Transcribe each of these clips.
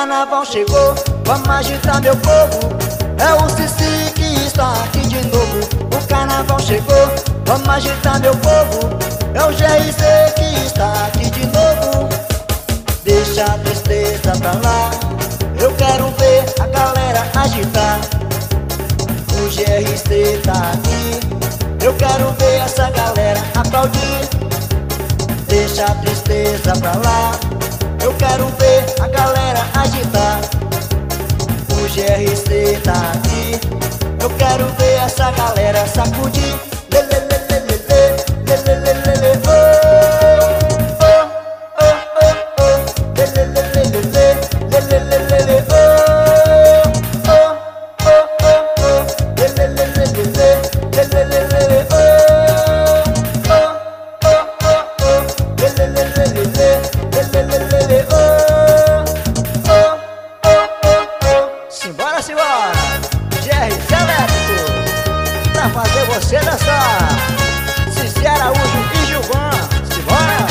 carnaval chegou, vamos agitar meu povo. É o Cici que está aqui de novo. O carnaval chegou, vamos agitar meu povo. É o GRC que está aqui de novo. Deixa a tristeza pra lá, eu quero ver a galera agitar. O GRC tá aqui, eu quero ver essa galera aplaudir. Deixa a tristeza pra lá, eu quero ver a galera agitar. O GRC tá aqui, eu quero ver essa galera sacudir. Lê, lê, lê, lê, lê, lê, lê, lê, lê, lê, oh, oh, oh, oh, oh. Lê, lê, lê, lê, lê, lê, lê, lê, lê, lê, oh, oh, oh, oh, oh. Lê, lê, lê, lê, lê, lê, lê, lê, lê, lê, oh, oh, oh, oh, oh. Lê, lê, lê, lê, lê, lê, lê, lê, lê, oh, oh, oh, oh, oh. Simbora, simbora! GRC Elétrico, pra fazer você dançar. Cici Araújo e Gilvan, simbora!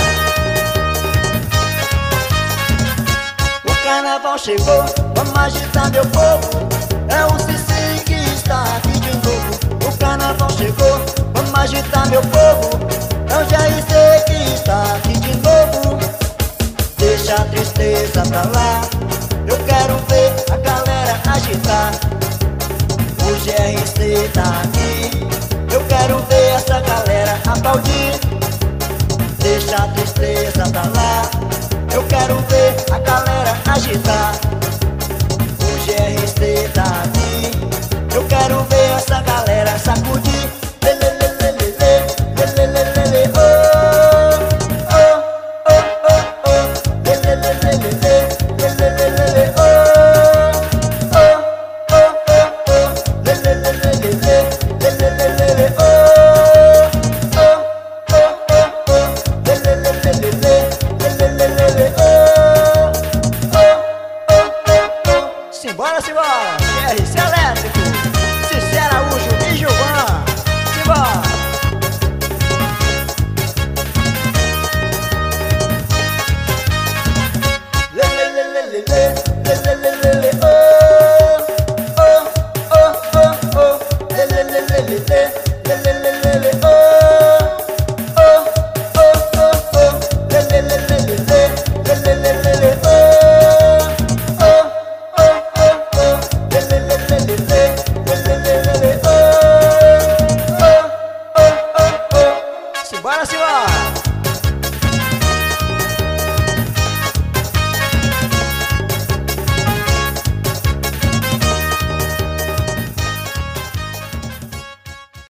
O carnaval chegou, vamos agitar meu povo. É o Cici que está aqui de novo. O carnaval chegou, vamos agitar meu povo. É o GRC que está aqui de novo. Deixa a tristeza pra lá, eu quero ver a galera agitar. O GRC tá aqui, eu quero ver essa galera aplaudir. Deixa a tristeza pra lá, eu quero ver a galera agitar. O GRC tá aqui, eu quero ver essa galera sacudir. Lê, lê, lê, lê, lê, lê, lê, lê, lê, lê, oh, oh, oh, oh, oh. Lê, lê, lê, lê, lê, lê, lê, lê, lê, lê, oh, oh, oh, oh, oh. Lê, lê, lê, lê, lê, lê, lê, lê, lê, lê, oh, oh, oh, oh, oh. Lê, lê, lê, lê, lê, lê, lê, lê, lê, oh, oh, oh, oh, oh. Simbora, simbora! GRC Elétrico, Cici Araújo e Gilvan, simbora! Lê, lê, lê, lê, lê, lê, lê, lê, lê, lê, oh.